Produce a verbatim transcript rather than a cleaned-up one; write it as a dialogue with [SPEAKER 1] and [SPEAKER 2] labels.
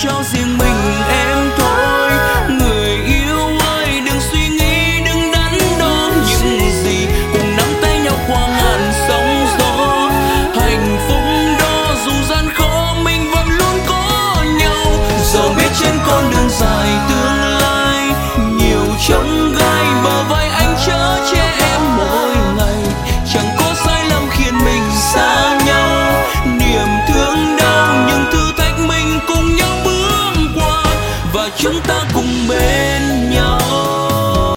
[SPEAKER 1] cho riêng mình em thôi. Người yêu ơi đừng suy nghĩ, đừng đắn đo những gì, cùng nắm tay nhau qua ngàn sóng gió. Hạnh phúc đó dù gian khó mình vẫn luôn có nhau. Dẫu biết trên con đường dài tương lai nhiều chông gai, bờ vai anh chở che em mỗi ngày. Chẳng có sai lầm khiến mình xa nhau, niềm thương đau những thử thách mình cùng nhau bước qua, và chúng ta cùng bên